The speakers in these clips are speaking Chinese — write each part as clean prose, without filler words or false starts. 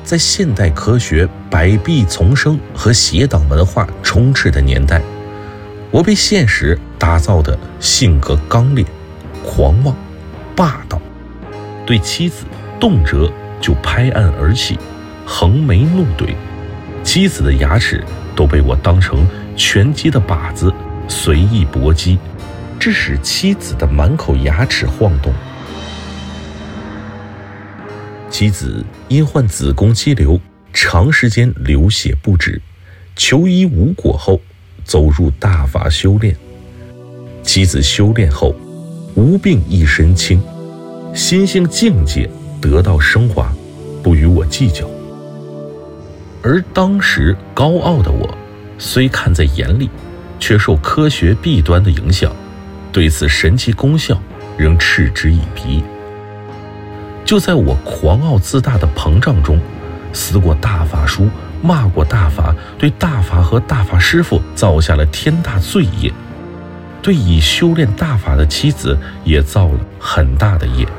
在现代科学百弊丛生和邪党文化充斥的年代，我被现实打造的性格刚烈、狂妄、霸道，对妻子动辄就拍案而起，横眉怒怼，妻子的牙齿都被我当成拳击的靶子随意搏击，致使妻子的满口牙齿晃动。妻子因患子宫肌瘤，长时间流血不止，求医无果后，走入大法修炼。妻子修炼后，无病一身轻，心性境界得到升华，不与我计较。而当时高傲的我，虽看在眼里，却受科学弊端的影响，对此神奇功效仍嗤之以鼻。就在我狂傲自大的膨胀中，撕过大法书，骂过大法，对大法和大法师父造下了天大罪业，对已修炼大法的妻子也造了很大的业。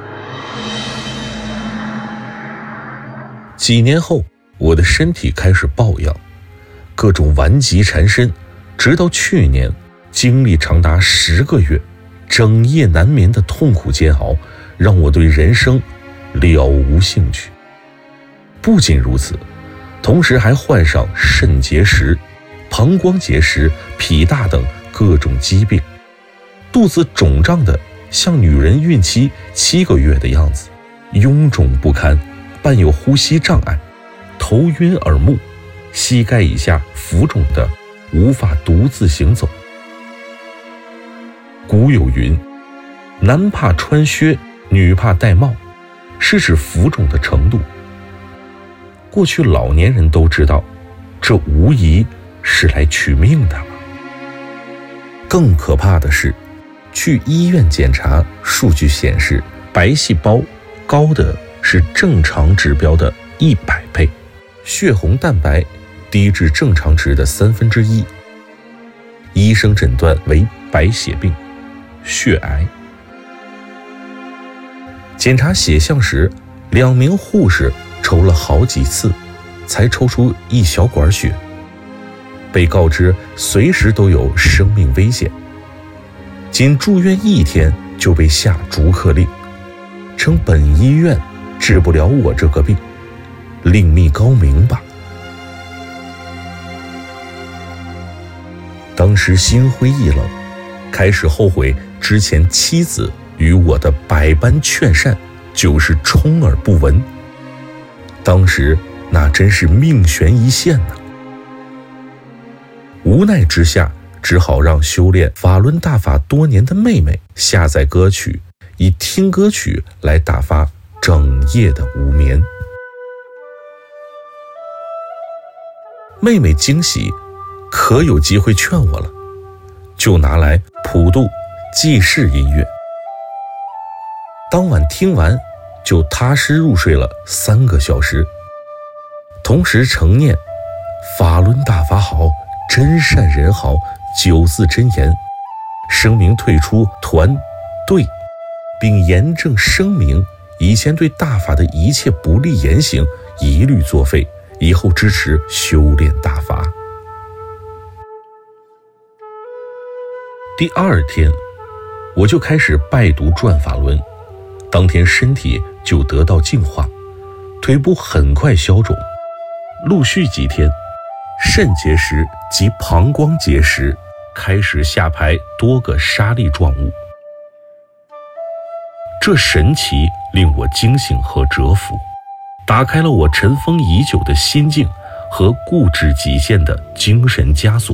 几年后，我的身体开始抱恙，各种顽疾缠身，直到去年，经历长达10个月整夜难眠的痛苦煎熬，让我对人生了无兴趣。不仅如此，同时还患上肾结石、膀胱结石、脾大等各种疾病，肚子肿胀的像女人孕期7个月的样子，臃肿不堪，伴有呼吸障碍，头晕耳目，膝盖以下浮肿的无法独自行走。古有云，男怕穿靴，女怕戴帽，是指浮肿的程度。过去老年人都知道，这无疑是来取命的了。更可怕的是，去医院检查，数据显示白细胞高的是正常指标的100倍，血红蛋白低至正常值的1/3，医生诊断为白血病、血癌。检查血象时，2名护士抽了好几次，才抽出一小管血，被告知随时都有生命危险。仅住院1天就被下逐客令，称本医院治不了我这个病，另觅高明吧。当时心灰意冷，开始后悔之前妻子与我的百般劝善，就是充耳不闻。当时那真是命悬一线呐。无奈之下，只好让修炼法轮大法多年的妹妹下载歌曲，以听歌曲来打发整夜的无眠。妹妹惊喜，可有机会劝我了，就拿来普度济世音乐。当晚听完，就踏实入睡了3个小时，同时承念法轮大法好，真善人好9字真言，声明退出团队，并严正声明以前对大法的一切不利言行一律作废，以后支持修炼大法。第2天，我就开始拜读转法轮，当天身体就得到净化，腿部很快消肿，陆续几天，肾结石及膀胱结石开始下排多个沙粒状物。这神奇令我惊醒和折服，打开了我尘封已久的心境和固执己见的精神枷锁。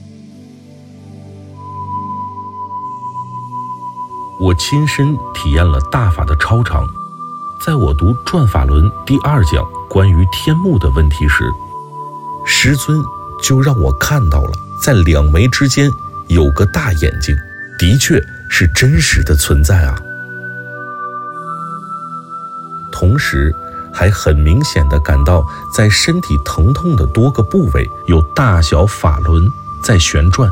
我亲身体验了大法的超常。在我读转法轮第2讲关于天目的问题时，师尊就让我看到了在2眉之间有个大眼睛，的确是真实的存在啊。同时还很明显地感到在身体疼痛的多个部位有大小法轮在旋转，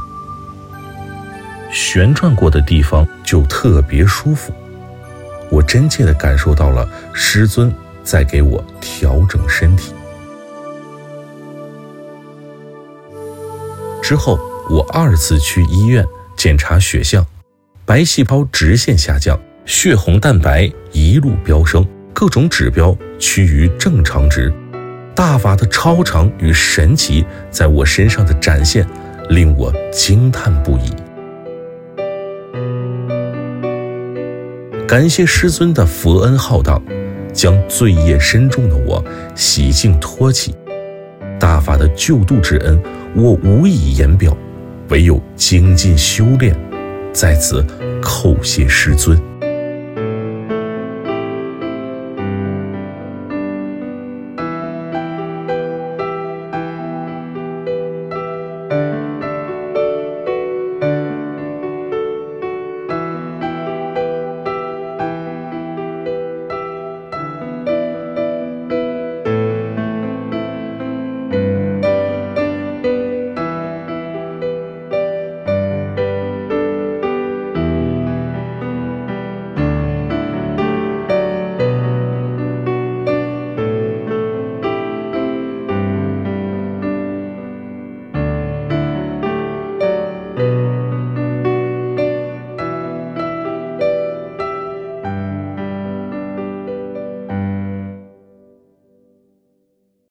旋转过的地方就特别舒服。我真切地感受到了师尊在给我调整身体。 之后，我2次去医院检查血象，白细胞直线下降，血红蛋白一路飙升，各种指标趋于正常值。大法的超常与神奇在我身上的展现，令我惊叹不已。感谢师尊的佛恩浩荡，将罪业深重的我洗净脱起。大法的救度之恩，我无以言表，唯有精进修炼，在此叩谢师尊。